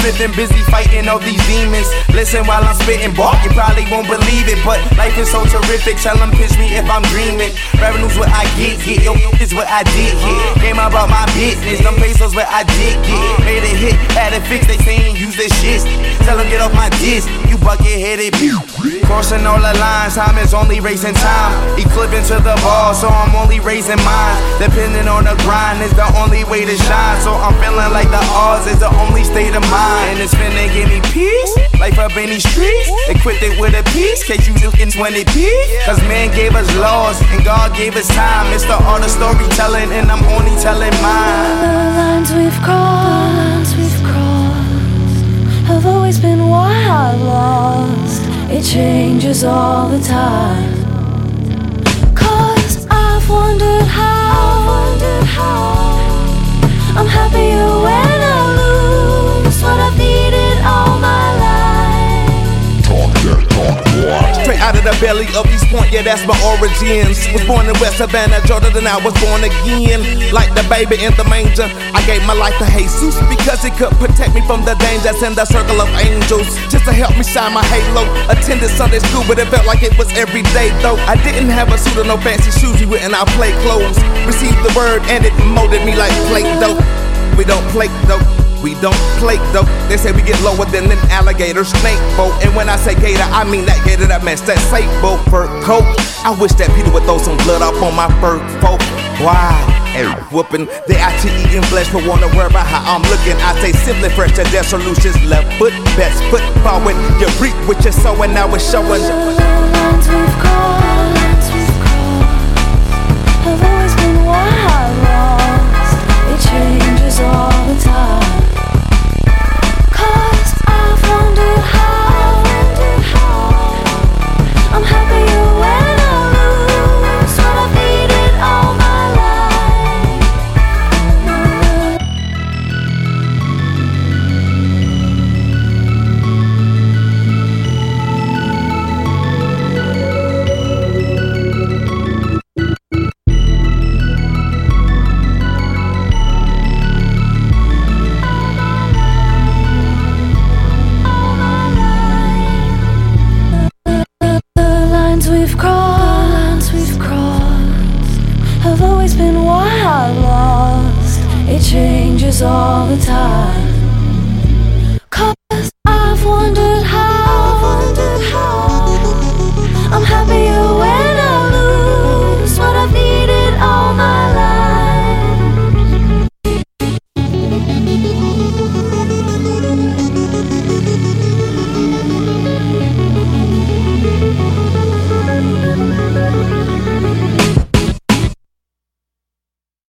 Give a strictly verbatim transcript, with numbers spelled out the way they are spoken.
Smith and busy fighting all these demons. Listen while I'm spitting, boy, you probably won't believe it, but life is so terrific. Tell them pitch me if I'm dreaming. Revenue's what I get, get. Yo, is what I did get. Came about my business, them pesos what I did get. Made it hit, had it fixed, they saying use this shit. Tell them get off my disc, you bucket headed bitch. Crossing all the lines, time is only racing time. Eclipsing to the ball, so I'm only raising mine. Depending on the grind is the only way to shine. So I'm feeling like the odds is the only state of mind. And it's finna give me peace, life up in these streets. Equipped it with a piece, case you looking twenty P. Cause man gave us laws, and God gave us time. It's the art of storytelling, and I'm only telling mine. The lines we've crossed, we've crossed, have always been wild lost. It changes all the time. Cause I've wondered how, wondered how I'm happier when I lose what I've needed all my life. Talk that talk, boy. Straight out of the belly of East Point, yeah, that's my origins. Was born in West Savannah, Georgia, then I was born again. Like the baby in the manger, I gave my life to Jesus because he could protect me from the dangers in the circle of angels. Just to help me shine my halo. Attended Sunday school, but it felt like it was every day though. I didn't have a suit or no fancy shoes, we went and I played clothes. Received the word and it molded me like plate dough. We don't play dope. We don't play dope. They say we get lower than an alligator snake boat. And when I say gator, I mean that gator that match that safe boat fur coat. I wish that Peter would throw some blood up on my fur coat. Wow, and whooping. They out to eating flesh, but wanna worry about how I'm looking. I say simply fresh to their solutions. Left foot, best foot forward. You reap what you're sowing, now it's showing. The lines we've crossed, we've crossed, have always been wild lost. It changes all the time. I'm happier when I lose what I've needed all my We've crossed, we've crossed, have always been wild lost. It changes all the time.